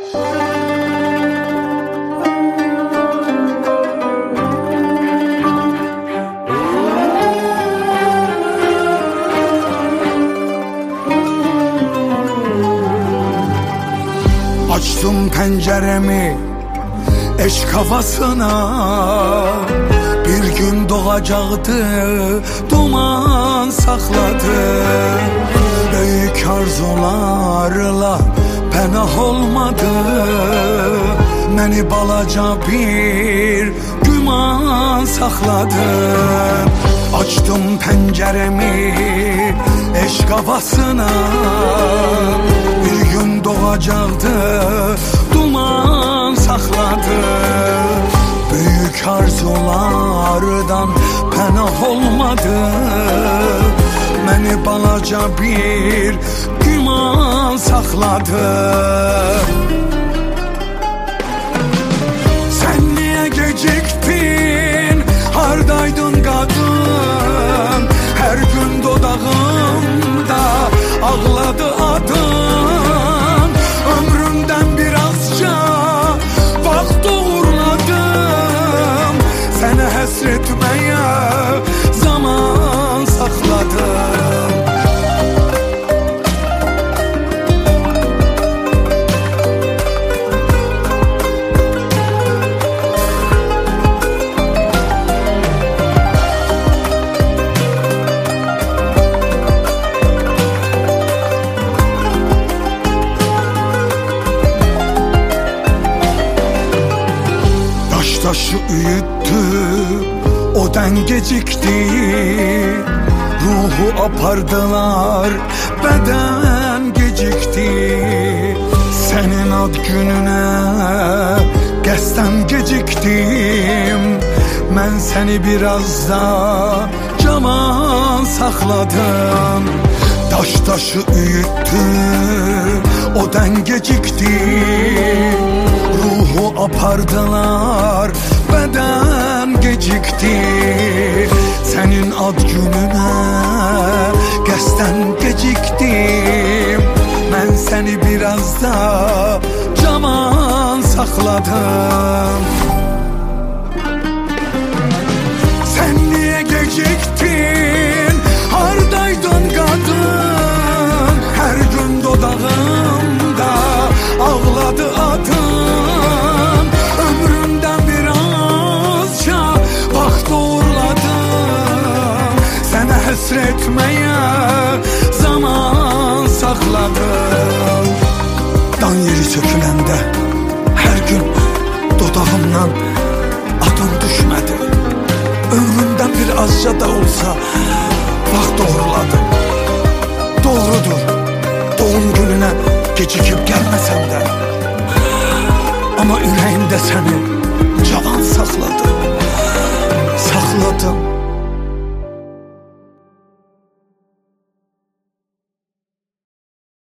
Açtım penceremi eşk havasına, bir gün doğacaktı duman sakladı. Büyük arzularla pənah olmadı, məni balaca bir güman sakladı. Açtım penceremi eşk havasına, bir gün doğacaktı duman sakladı. Büyük arzulardan pənah olmadı, məni balaca bir güman sakladı. Sen niye geciktin, hardaydın kadın? Her gün dodağımda ağladı adın. Ömrümden birazca vaxt uğurladım, seni həsretmeye zaman sakladım. Taşı üyüttü, odan gecikti. Ruhu apardılar, beden gecikti. Senin ad gününe qəsdən geciktim. Mən seni biraz da caman sakladım. Taşı üyüttü, odan gecikti. Ruhu apardılar, beden gecikti. Senin ad gününe qəsdən geciktim. Mən seni biraz da caman sakladım. Sen niye geciktin, hardaydın kadın? Her gün dodağımda ağladı adın. Ömrümden birazca vaxt uğurladım, seni həsretmeye zaman sakladım. Dan yeri söküləndə her gün dodağımdan adın düşmedi. Ömrümden bir azca da olsa vaxt uğurladım. Doğrudur, doğum gününe gecikip gelmesem de, ama ürəyimdə səni cavan saxladım.